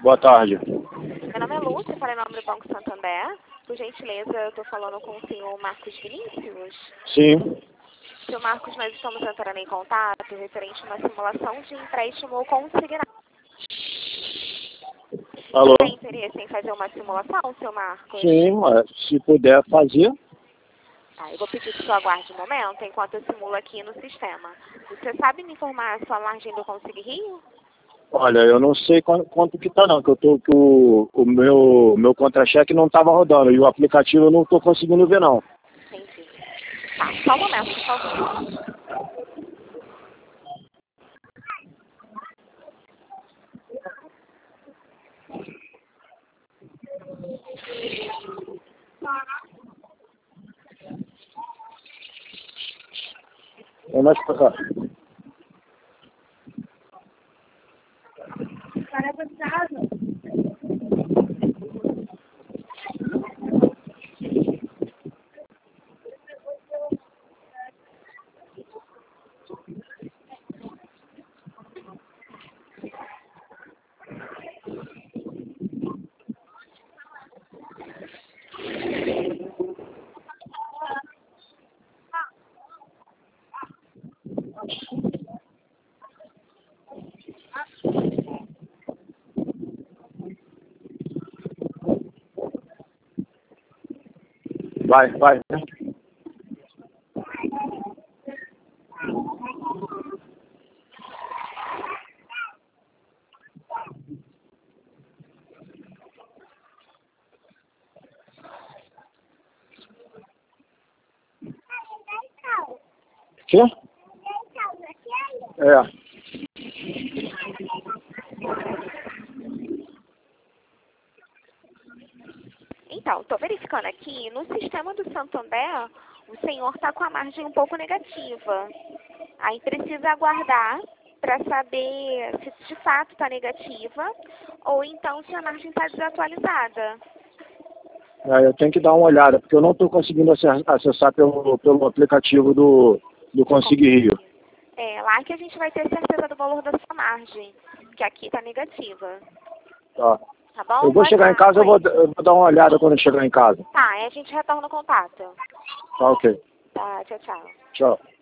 Boa tarde. Meu nome é Lúcia, falei em nome do Banco Santander. Por gentileza, eu estou falando com o senhor Marcos Vinícius. Sim. Senhor Marcos, nós estamos entrando em contato referente a uma simulação de empréstimo consignado. Alô? Você tem interesse em fazer uma simulação, senhor Marcos? Sim, mas se puder fazer. Tá, eu vou pedir que o senhor aguarde um momento enquanto eu simulo aqui no sistema. Você sabe me informar a sua margem do Consigo Rio? Olha, eu não sei quanto que tá não, que o meu contra-cheque não estava rodando e o aplicativo eu não estou conseguindo ver não. Entendi. Tá, só um momento, por favor. É mais pra cá. Vai. Quê? É. Então, estou verificando aqui, no sistema do Santander, o senhor está com a margem um pouco negativa. Aí precisa aguardar para saber se de fato está negativa ou então se a margem está desatualizada. Eu tenho que dar uma olhada, porque eu não estou conseguindo acessar pelo aplicativo do Consigo Rio. É lá que a gente vai ter certeza do valor da sua margem, que aqui está negativa. Tá. Tá bom? Eu vou chegar em casa, eu vou dar uma olhada quando eu chegar em casa. Tá, aí a gente retorna o contato. Tá, ok. Tá, tchau, tchau. Tchau.